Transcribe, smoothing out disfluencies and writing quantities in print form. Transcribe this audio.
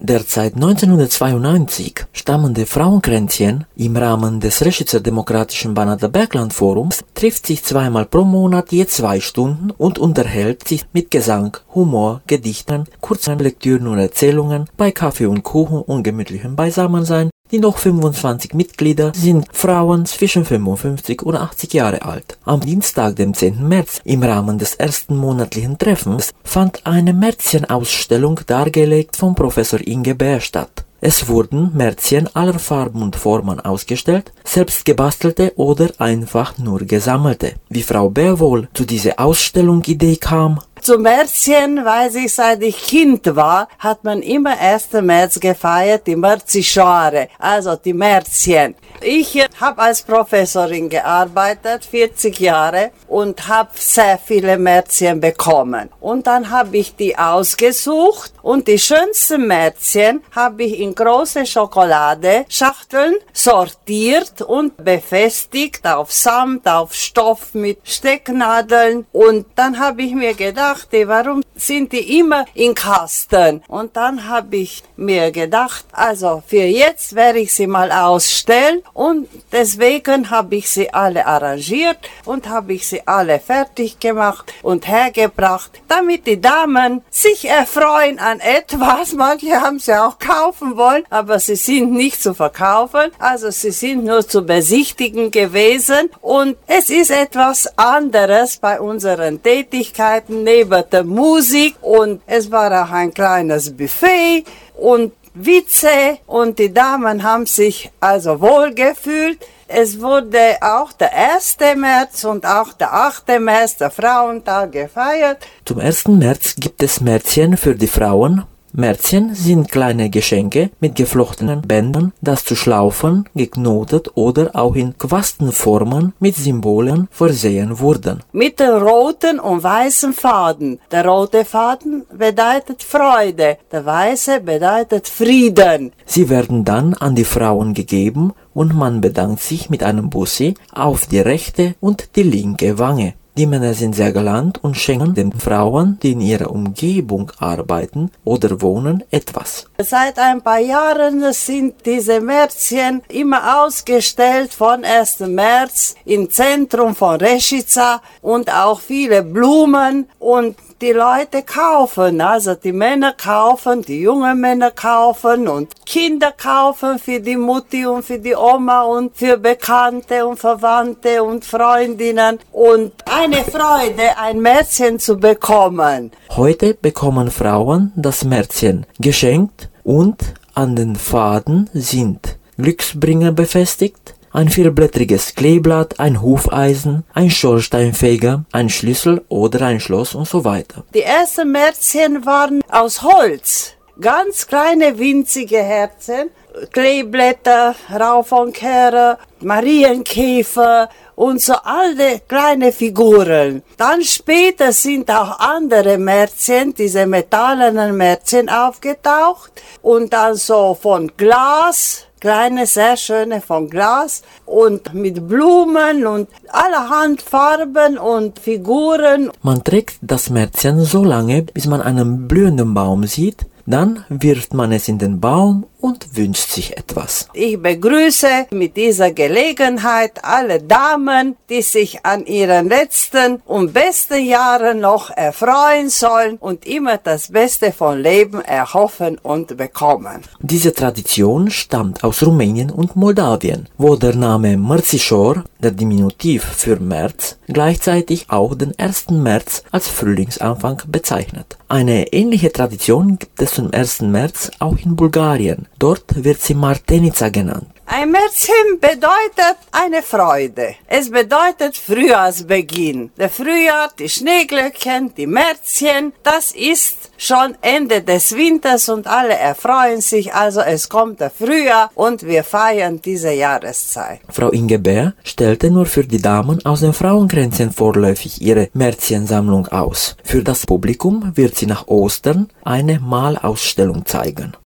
Der seit 1992 stammende Frauenkränzchen im Rahmen des Reschitzer Demokratischen Banater Bergland Forums trifft sich zweimal pro Monat je 2 Stunden und unterhält sich mit Gesang, Humor, Gedichten, kurzen Lektüren und Erzählungen bei Kaffee und Kuchen und gemütlichem Beisammensein. Die noch 25 Mitglieder sind Frauen zwischen 55 und 80 Jahre alt. Am Dienstag, dem 10. März, im Rahmen des ersten monatlichen Treffens, fand eine Märzchenausstellung dargelegt von Professor Inge Bär statt. Es wurden Märzchen aller Farben und Formen ausgestellt, selbst gebastelte oder einfach nur gesammelte. Wie Frau Bär wohl zu dieser Ausstellungidee kam? Zum Märzchen weiß ich, seit ich Kind war, hat man immer 1. März gefeiert, die Märzischare, also die Märzchen. Ich habe als Professorin gearbeitet, 40 Jahre, und habe sehr viele Märzchen bekommen. Und dann habe ich die ausgesucht und die schönsten Märzchen habe ich in große Schokoladeschachteln sortiert und befestigt auf Samt, auf Stoff mit Stecknadeln. Und dann habe ich mir gedacht, warum sind die immer in Kasten? Und dann habe ich mir gedacht, also für jetzt werde ich sie mal ausstellen, und deswegen habe ich sie alle arrangiert und habe ich sie alle fertig gemacht und hergebracht, damit die Damen sich erfreuen an etwas. Manche haben sie auch kaufen wollen, aber sie sind nicht zu verkaufen, also sie sind nur zu besichtigen gewesen, und es ist etwas anderes bei unseren Tätigkeiten neben der Musik, und es war auch ein kleines Buffet und Witze, und die Damen haben sich also wohlgefühlt. Es wurde auch der 1. März und auch der 8. März, der Frauentag, gefeiert. Zum 1. März gibt es Märzchen für die Frauen. Märzchen sind kleine Geschenke mit geflochtenen Bändern, das zu Schlaufen, geknotet oder auch in Quastenformen mit Symbolen versehen wurden. Mit dem roten und weißen Faden. Der rote Faden bedeutet Freude, der weiße bedeutet Frieden. Sie werden dann an die Frauen gegeben und man bedankt sich mit einem Bussi auf die rechte und die linke Wange. Die Männer sind sehr galant und schenken den Frauen, die in ihrer Umgebung arbeiten oder wohnen, etwas. Seit ein paar Jahren sind diese Märzchen immer ausgestellt von 1. März im Zentrum von Rešica, und auch viele Blumen, und die Leute kaufen, also die Männer kaufen, die jungen Männer kaufen und Kinder kaufen für die Mutti und für die Oma und für Bekannte und Verwandte und Freundinnen, und eine Freude, ein Märzchen zu bekommen. Heute bekommen Frauen das Märzchen geschenkt und an den Faden sind Glücksbringer befestigt, ein vierblättriges Kleeblatt, ein Hufeisen, ein Schornsteinfeger, ein Schlüssel oder ein Schloss und so weiter. Die ersten Märzchen waren aus Holz, ganz kleine winzige Herzen, Kleeblätter, Rauf-und-Kehrer, Marienkäfer und so alte kleine Figuren. Dann später sind auch andere Märzchen, diese metallenen Märzchen, aufgetaucht, und dann so von Glas, kleine, sehr schöne von Glas, und mit Blumen und allerhand Farben und Figuren. Man trägt das Märzchen so lange, bis man einen blühenden Baum sieht. Dann wirft man es in den Baum und wünscht sich etwas. Ich begrüße mit dieser Gelegenheit alle Damen, die sich an ihren letzten und besten Jahren noch erfreuen sollen und immer das Beste vom Leben erhoffen und bekommen. Diese Tradition stammt aus Rumänien und Moldawien, wo der Name Mărțișor, der Diminutiv für März, gleichzeitig auch den 1. März als Frühlingsanfang bezeichnet. Eine ähnliche Tradition gibt es zum 1. März auch in Bulgarien. Dort wird sie Martenica genannt. Ein Märzchen bedeutet eine Freude. Es bedeutet Frühjahrsbeginn. Der Frühjahr, die Schneeglöckchen, die Märzchen, das ist schon Ende des Winters und alle erfreuen sich. Also es kommt der Frühjahr und wir feiern diese Jahreszeit. Frau Inge Bär stellte nur für die Damen aus den Frauenkränzchen vorläufig ihre Märzchensammlung aus. Für das Publikum wird sie nach Ostern eine Malausstellung zeigen.